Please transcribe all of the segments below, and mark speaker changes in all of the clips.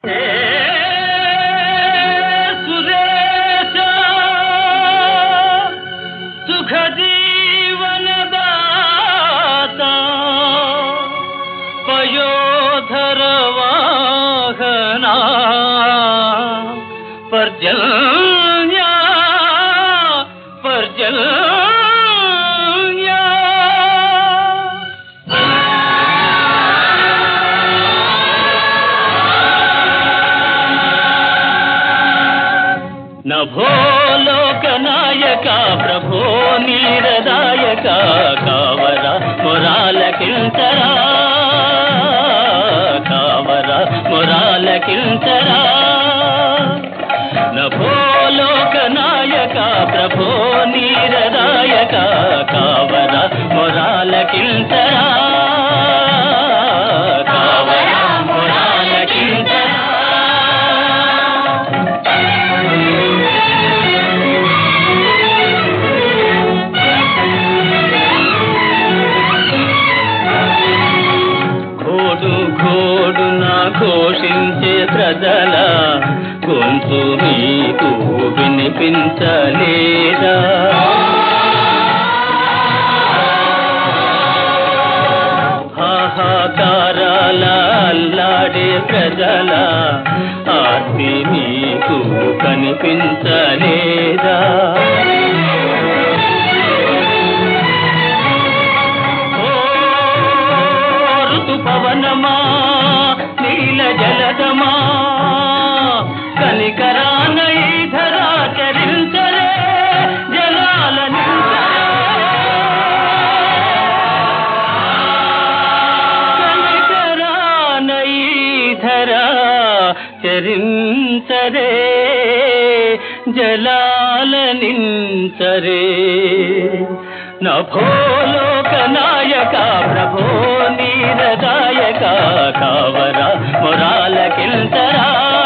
Speaker 1: సురేశ సుఖ జీవనదాత పయోధర వాహనా పర్జన్య నభో లోకనాయక ప్రభో నీరదాయక కావర మొరాలకింతరా కావర మొరాలకింతరా నభో లోకనాయక ప్రభో నీరదాయక కావర మొరాలకింతరా ఘోషించే ప్రజల గొంతు మీకు వినిపించలేదా? హాహాకారాల అల్లాడే ప్రజల ఆర్తి మీకు కనిపించలేదా? ఋతుపవనమా జలదమా కనికరాన ఈధరా చరించరే జలాల కనికరాన ఈధరా చరించరే జలాల నించరే నభో లోకనాయక ప్రభో నీరదాయక కావర మొరాలకింతరా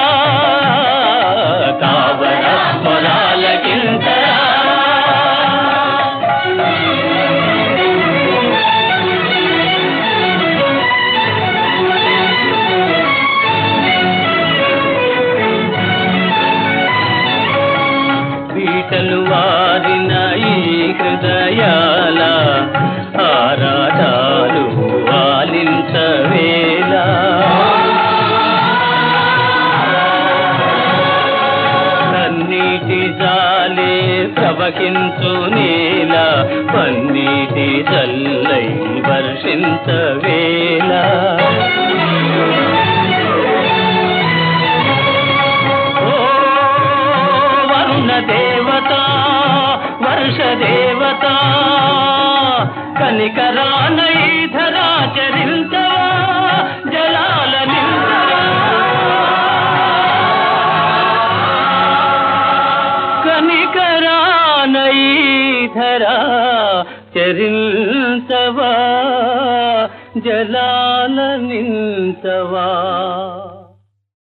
Speaker 1: కావర మొరాలకింతరా బీటలు వారిన ఈ హృదయాల ఆరాధాలు ఆలించవేలా కన్నీటి జాలే ప్రవహించు నేల పన్నీటి జల్లై వర్షించవేలా దేవత వర్ష దేవత కనికరాన ఈధరా చరించవా జలాల నింతరా కనికరాన ఈధరా చరించవా జలాల నింతవా